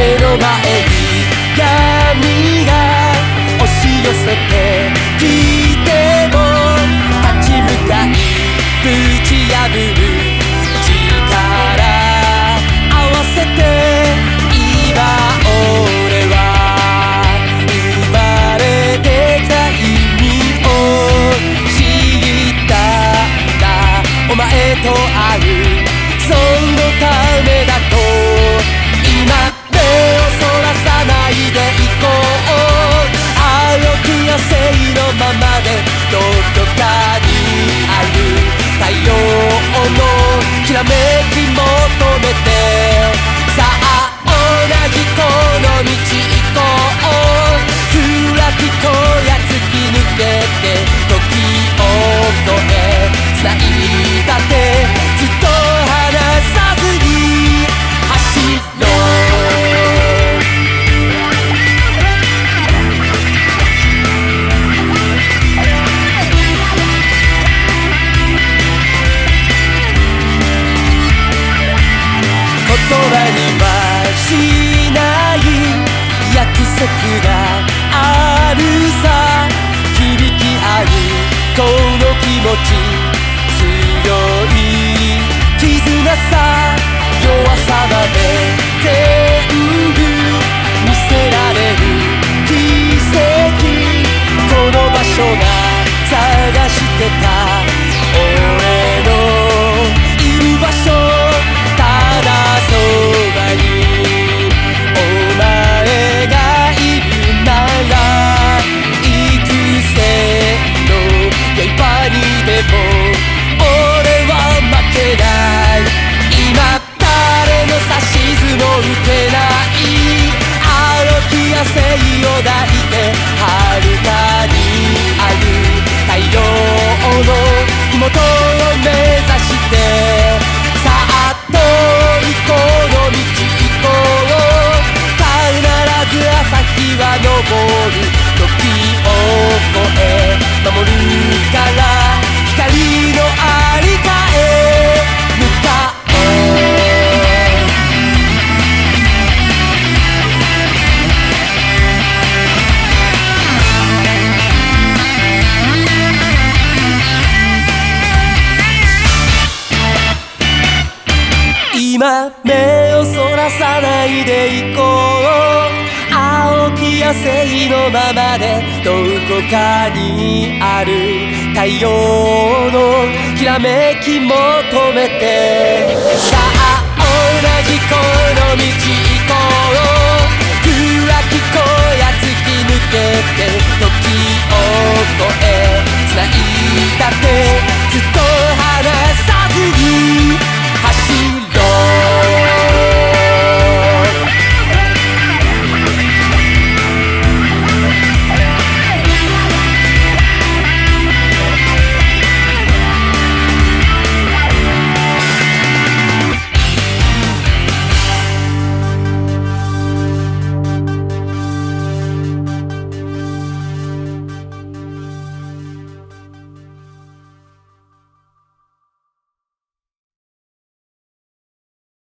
目の前に闇が押し寄せてきても立ち向かいぶち破る力合わせて今俺は生まれてきた意味を知ったんだ。お前と会うそのためだと今目をそらさないでいこう。あの気がせいのままでどこかにある太陽のきらめき求めてさあ同じこの道行こう。暗き小屋突き抜けて時を越え繋いだ手ずっと離さずに走ろう。言葉にはしない約束があるさ。響き合うこの気持ち強い絆さ。弱さまで全部見せられる奇跡。この場所が探してた俺のいる場所。ただそばにお前がいるなら幾千の刃にでも俺は負けない。今誰の指図も受けない。あの気がせいを抱いて遥かにある太陽の麓を目指してさあ遠いこの道行こう。必ず朝日は昇る時を越え守るから光のありかへ向かおう。今目をそらさないでいこう。青き野生のままでどこかにある太陽のきらめき求めてさあ